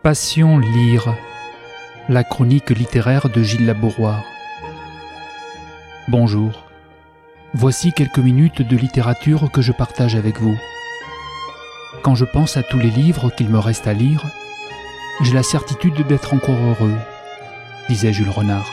Passion lire, la chronique littéraire de Gilles Labouroire. Bonjour, voici quelques minutes de littérature que je partage avec vous. Quand je pense à tous les livres qu'il me reste à lire, j'ai la certitude d'être encore heureux, disait Jules Renard.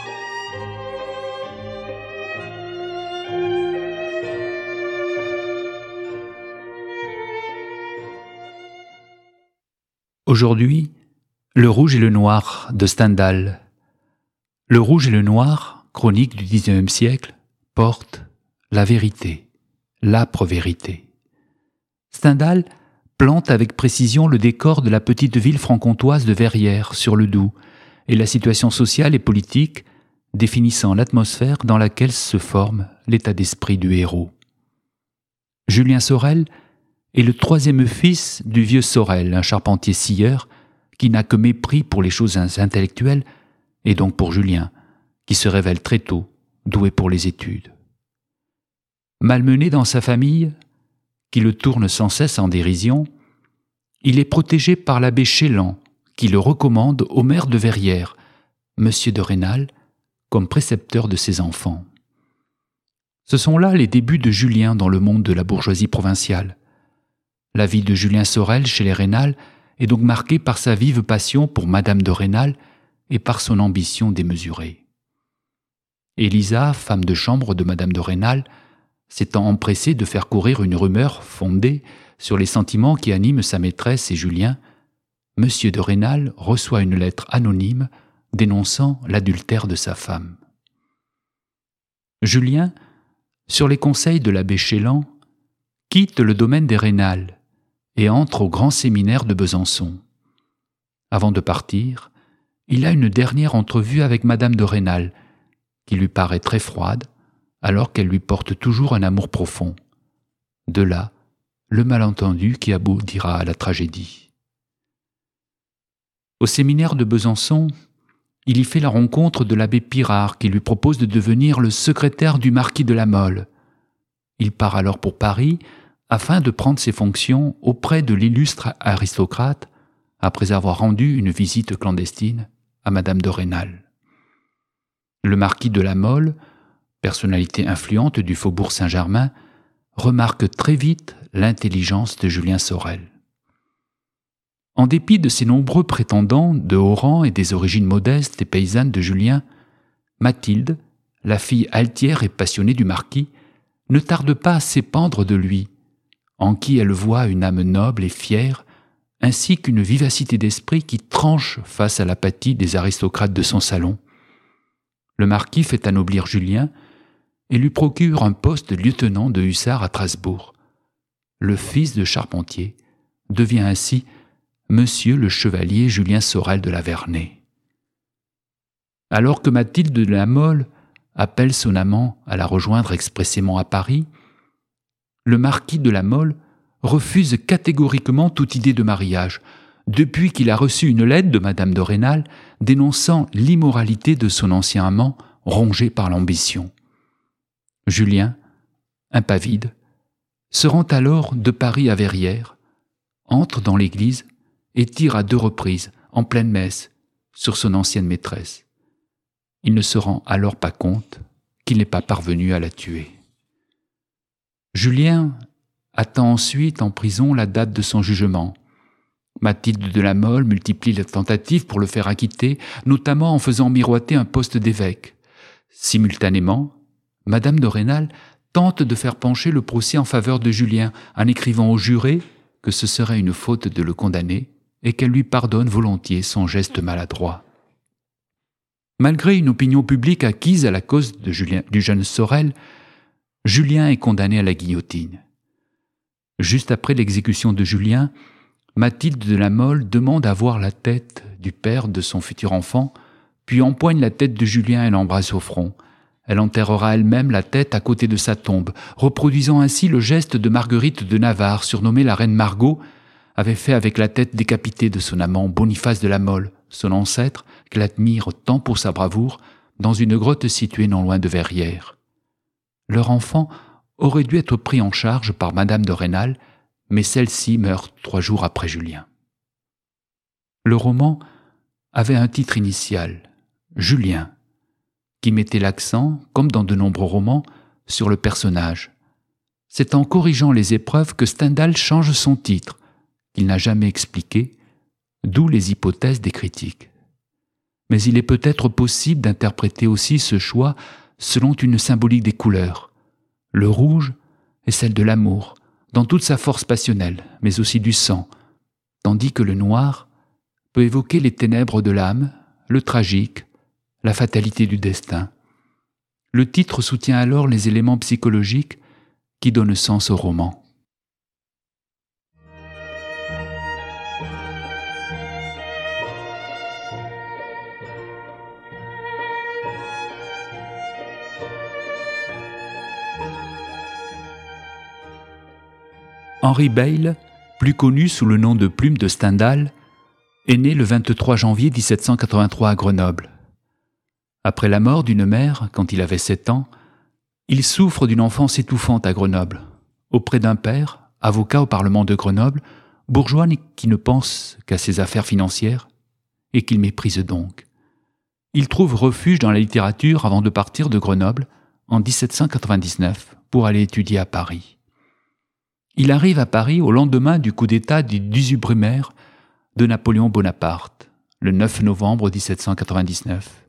Aujourd'hui, Le Rouge et le Noir de Stendhal. Le Rouge et le Noir, chronique du XIXe siècle, porte la vérité, l'âpre vérité. Stendhal plante avec précision le décor de la petite ville franc-comtoise de Verrières sur le Doubs et la situation sociale et politique définissant l'atmosphère dans laquelle se forme l'état d'esprit du héros. Julien Sorel est le troisième fils du vieux Sorel, un charpentier scieur qui n'a que mépris pour les choses intellectuelles et donc pour Julien, qui se révèle très tôt doué pour les études. Malmené dans sa famille, qui le tourne sans cesse en dérision, il est protégé par l'abbé Chélan, qui le recommande au maire de Verrières, Monsieur de Rênal, comme précepteur de ses enfants. Ce sont là les débuts de Julien dans le monde de la bourgeoisie provinciale. La vie de Julien Sorel chez les Rênal est donc marquée par sa vive passion pour Madame de Rênal et par son ambition démesurée. Élisa, femme de chambre de Madame de Rênal, s'étant empressée de faire courir une rumeur fondée sur les sentiments qui animent sa maîtresse et Julien, Monsieur de Rênal reçoit une lettre anonyme dénonçant l'adultère de sa femme. Julien, sur les conseils de l'abbé Chélan, quitte le domaine des Rênal et entre au grand séminaire de Besançon. Avant de partir, il a une dernière entrevue avec Madame de Rênal, qui lui paraît très froide, alors qu'elle lui porte toujours un amour profond. De là, le malentendu qui aboutira à la tragédie. Au séminaire de Besançon, il y fait la rencontre de l'abbé Pirard, qui lui propose de devenir le secrétaire du marquis de La Mole. Il part alors pour Paris, afin de prendre ses fonctions auprès de l'illustre aristocrate, après avoir rendu une visite clandestine à Madame de Rênal. Le marquis de La Mole, personnalité influente du faubourg Saint-Germain, remarque très vite l'intelligence de Julien Sorel. En dépit de ses nombreux prétendants de haut rang et des origines modestes et paysannes de Julien, Mathilde, la fille altière et passionnée du marquis, ne tarde pas à s'épandre de lui, en qui elle voit une âme noble et fière, ainsi qu'une vivacité d'esprit qui tranche face à l'apathie des aristocrates de son salon. Le marquis fait anoblir Julien et lui procure un poste de lieutenant de hussards à Strasbourg. Le fils de charpentier devient ainsi Monsieur le chevalier Julien Sorel de la Vernée. Alors que Mathilde de La Mole appelle son amant à la rejoindre expressément à Paris, le marquis de La Mole refuse catégoriquement toute idée de mariage, depuis qu'il a reçu une lettre de Madame de Rênal dénonçant l'immoralité de son ancien amant rongé par l'ambition. Julien, impavide, se rend alors de Paris à Verrières, entre dans l'église et tire à 2 reprises, en pleine messe, sur son ancienne maîtresse. Il ne se rend alors pas compte qu'il n'est pas parvenu à la tuer. Julien attend ensuite en prison la date de son jugement. Mathilde de La Mole multiplie les tentatives pour le faire acquitter, notamment en faisant miroiter un poste d'évêque. Simultanément, Madame de Rênal tente de faire pencher le procès en faveur de Julien en écrivant au juré que ce serait une faute de le condamner et qu'elle lui pardonne volontiers son geste maladroit. Malgré une opinion publique acquise à la cause du jeune Sorel, Julien est condamné à la guillotine. Juste après l'exécution de Julien, Mathilde de La Mole demande à voir la tête du père de son futur enfant, puis empoigne la tête de Julien et l'embrasse au front. Elle enterrera elle-même la tête à côté de sa tombe, reproduisant ainsi le geste de Marguerite de Navarre, surnommée la reine Margot, avait fait avec la tête décapitée de son amant Boniface de La Mole, son ancêtre, qu'elle admire tant pour sa bravoure, dans une grotte située non loin de Verrières. Leur enfant aurait dû être pris en charge par Madame de Rênal, mais celle-ci meurt 3 jours après Julien. Le roman avait un titre initial, Julien, qui mettait l'accent, comme dans de nombreux romans, sur le personnage. C'est en corrigeant les épreuves que Stendhal change son titre, qu'il n'a jamais expliqué, d'où les hypothèses des critiques. Mais il est peut-être possible d'interpréter aussi ce choix selon une symbolique des couleurs. Le rouge est celle de l'amour, dans toute sa force passionnelle, mais aussi du sang, tandis que le noir peut évoquer les ténèbres de l'âme, le tragique, la fatalité du destin. Le titre soutient alors les éléments psychologiques qui donnent sens au roman. Henri Beyle, plus connu sous le nom de Plume de Stendhal, est né le 23 janvier 1783 à Grenoble. Après la mort d'une mère, quand il avait 7 ans, il souffre d'une enfance étouffante à Grenoble, auprès d'un père, avocat au Parlement de Grenoble, bourgeois qui ne pense qu'à ses affaires financières et qu'il méprise donc. Il trouve refuge dans la littérature avant de partir de Grenoble en 1799 pour aller étudier à Paris. Il arrive à Paris au lendemain du coup d'État du 18 Brumaire de Napoléon Bonaparte, le 9 novembre 1799.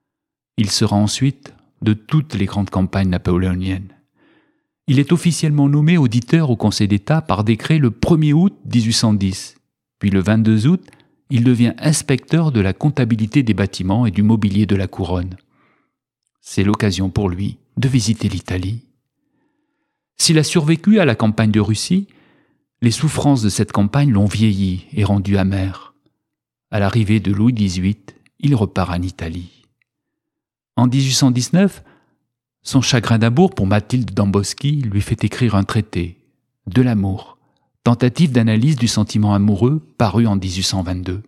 Il sera ensuite de toutes les grandes campagnes napoléoniennes. Il est officiellement nommé auditeur au Conseil d'État par décret le 1er août 1810. Puis le 22 août, il devient inspecteur de la comptabilité des bâtiments et du mobilier de la couronne. C'est l'occasion pour lui de visiter l'Italie. S'il a survécu à la campagne de Russie, les souffrances de cette campagne l'ont vieilli et rendu amer. À l'arrivée de Louis XVIII, il repart en Italie. En 1819, son chagrin d'amour pour Mathilde Damboschi lui fait écrire un traité, De l'amour, tentative d'analyse du sentiment amoureux paru en 1822.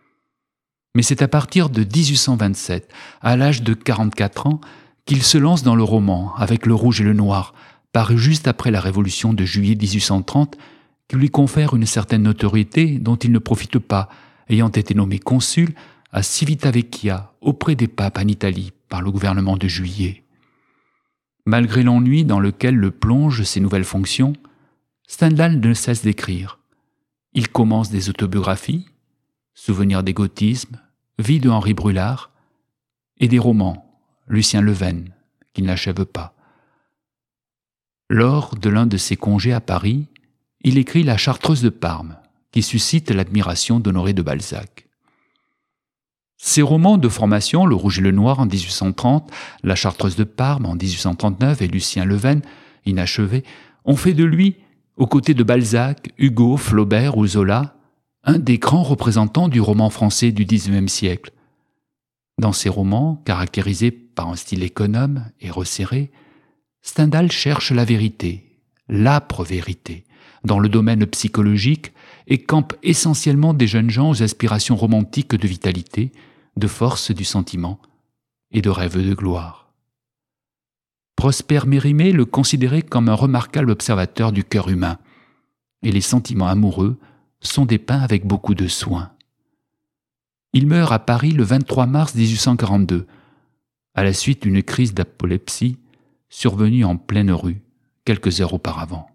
Mais c'est à partir de 1827, à l'âge de 44 ans, qu'il se lance dans le roman avec Le Rouge et le Noir, paru juste après la Révolution de juillet 1830, qui lui confère une certaine notoriété dont il ne profite pas, ayant été nommé consul à Civitavecchia auprès des papes en Italie par le gouvernement de Juillet. Malgré l'ennui dans lequel le plongent ses nouvelles fonctions, Stendhal ne cesse d'écrire. Il commence des autobiographies, Souvenirs d'égotisme, Vie de Henri Brulard, et des romans, Lucien Leven, qu'il n'achève pas. Lors de l'un de ses congés à Paris, il écrit La Chartreuse de Parme, qui suscite l'admiration d'Honoré de Balzac. Ses romans de formation, Le Rouge et le Noir en 1830, La Chartreuse de Parme en 1839 et Lucien Leven, inachevé, ont fait de lui, aux côtés de Balzac, Hugo, Flaubert ou Zola, un des grands représentants du roman français du XIXe siècle. Dans ses romans, caractérisés par un style économe et resserré, Stendhal cherche la vérité, l'âpre vérité, dans le domaine psychologique et campe essentiellement des jeunes gens aux aspirations romantiques de vitalité, de force du sentiment et de rêve de gloire. Prosper Mérimée le considérait comme un remarquable observateur du cœur humain, et les sentiments amoureux sont dépeints avec beaucoup de soin. Il meurt à Paris le 23 mars 1842, à la suite d'une crise d'apolepsie survenue en pleine rue, quelques heures auparavant.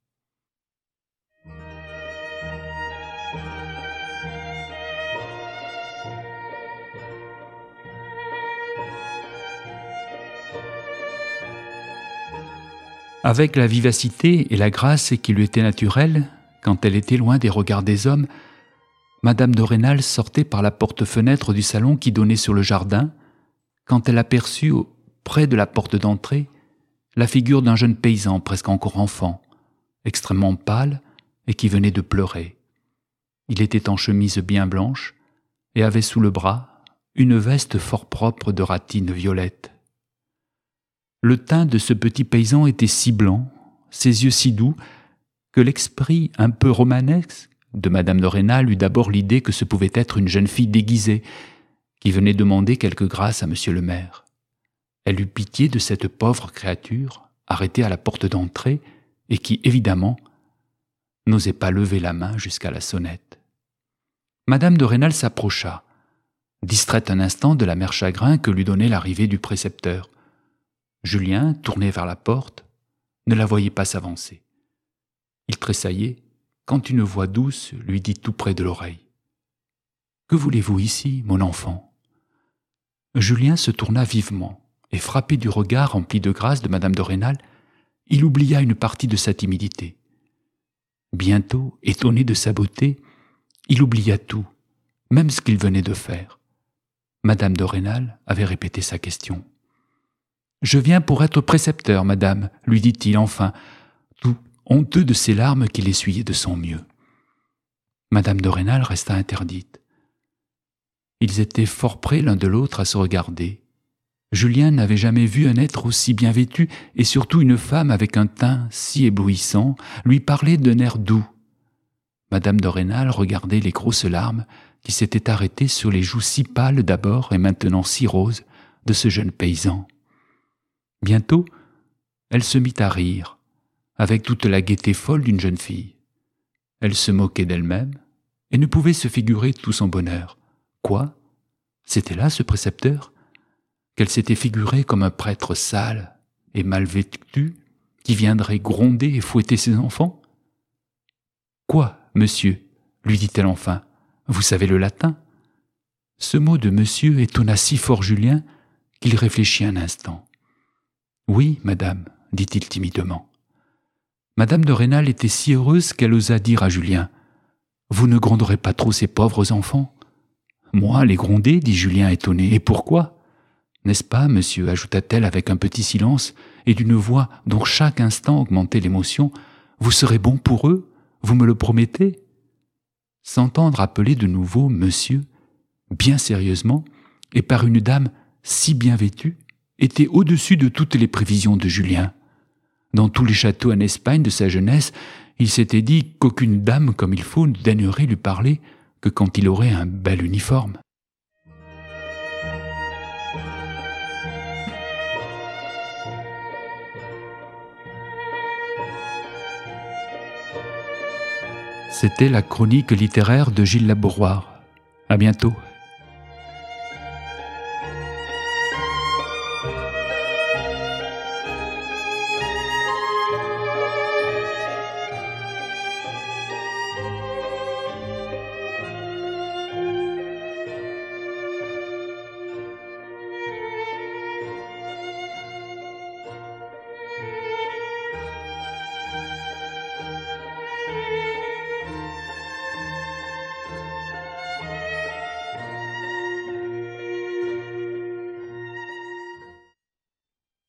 Avec la vivacité et la grâce qui lui étaient naturelles, quand elle était loin des regards des hommes, Madame de Rênal sortait par la porte-fenêtre du salon qui donnait sur le jardin, quand elle aperçut, près de la porte d'entrée, la figure d'un jeune paysan presque encore enfant, extrêmement pâle et qui venait de pleurer. Il était en chemise bien blanche et avait sous le bras une veste fort propre de ratine violette. Le teint de ce petit paysan était si blanc, ses yeux si doux, que l'esprit un peu romanesque de Madame de Rênal eut d'abord l'idée que ce pouvait être une jeune fille déguisée qui venait demander quelque grâce à monsieur le maire. Elle eut pitié de cette pauvre créature arrêtée à la porte d'entrée et qui, évidemment, n'osait pas lever la main jusqu'à la sonnette. Madame de Rênal s'approcha, distraite un instant de l'amer chagrin que lui donnait l'arrivée du précepteur. Julien, tourné vers la porte, ne la voyait pas s'avancer. Il tressaillait quand une voix douce lui dit tout près de l'oreille : « Que voulez-vous ici, mon enfant ?» Julien se tourna vivement, et frappé du regard rempli de grâce de Madame de Rênal, il oublia une partie de sa timidité. Bientôt, étonné de sa beauté, il oublia tout, même ce qu'il venait de faire. Madame de Rênal avait répété sa question. « Je viens pour être précepteur, madame, lui dit-il enfin, tout honteux de ses larmes qu'il essuyait de son mieux. Madame de Rênal resta interdite. Ils étaient fort près l'un de l'autre à se regarder. Julien n'avait jamais vu un être aussi bien vêtu, et surtout une femme avec un teint si éblouissant lui parlait d'un air doux. Madame de Rênal regardait les grosses larmes qui s'étaient arrêtées sur les joues si pâles d'abord et maintenant si roses de ce jeune paysan. Bientôt, elle se mit à rire, avec toute la gaieté folle d'une jeune fille. Elle se moquait d'elle-même et ne pouvait se figurer tout son bonheur. Quoi ? C'était là ce précepteur ? Qu'elle s'était figuré comme un prêtre sale et mal vêtu qui viendrait gronder et fouetter ses enfants ? « Quoi, monsieur ?» lui dit-elle enfin. « Vous savez le latin ?» Ce mot de monsieur étonna si fort Julien qu'il réfléchit un instant. « Oui, madame, dit-il timidement. » Madame de Rênal était si heureuse qu'elle osa dire à Julien : « Vous ne gronderez pas trop ces pauvres enfants ?» ?»« Moi, les gronder, dit Julien étonné. « Et pourquoi ? N'est-ce pas, monsieur, ajouta-t-elle avec un petit silence et d'une voix dont chaque instant augmentait l'émotion, vous serez bon pour eux ? Vous me le promettez ?» S'entendre appeler de nouveau monsieur, bien sérieusement, et par une dame si bien vêtue, était au-dessus de toutes les prévisions de Julien. Dans tous les châteaux en Espagne de sa jeunesse, il s'était dit qu'aucune dame comme il faut ne daignerait lui parler que quand il aurait un bel uniforme. C'était la chronique littéraire de Gilles Labourroire. À bientôt.